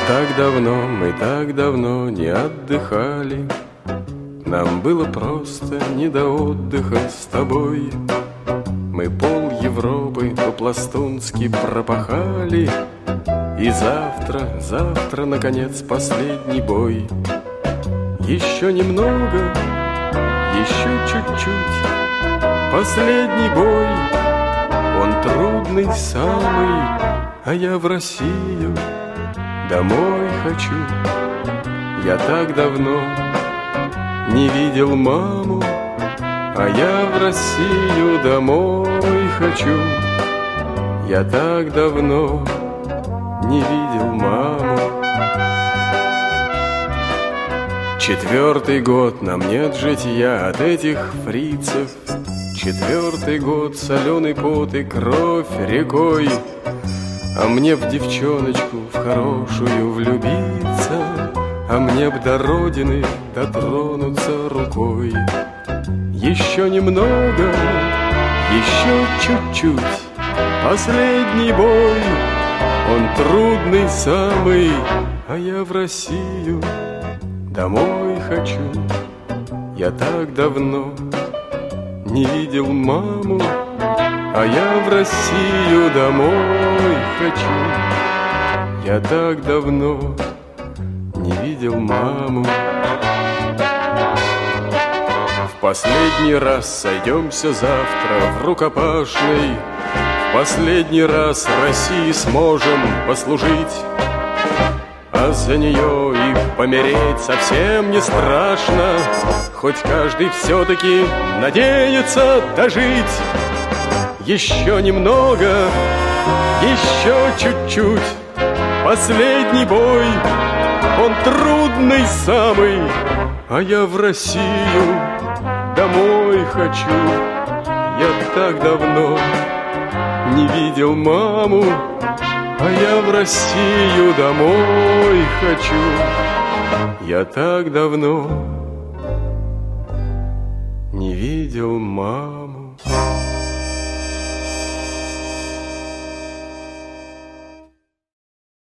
Мы так давно не отдыхали. Нам было просто не до отдыха с тобой. Мы пол Европы по-пластунски пропахали. И завтра, наконец, последний бой. Еще немного, еще чуть-чуть. Последний бой, он трудный самый, а я в Россию домой хочу. Я так давно не видел маму, а я в Россию домой хочу. Я так давно не видел маму. 4-й год нам нет житья от этих фрицев. 4-й год соленый пот и кровь рекой. А мне б девчоночку в хорошую влюбиться, а мне б до родины дотронуться рукой. Еще немного, еще чуть-чуть. Последний бой, он трудный самый, а я в Россию домой хочу. Я так давно не видел маму, а я в Россию домой хочу. Я так давно не видел маму. В последний раз сойдемся завтра в рукопашной. В последний раз России сможем послужить. А за нее и помереть совсем не страшно. Хоть каждый все-таки надеется дожить. Еще немного, еще чуть-чуть. Последний бой, он трудный самый, а я в Россию домой хочу. Я так давно не видел маму, а я в Россию домой хочу. Я так давно не видел маму.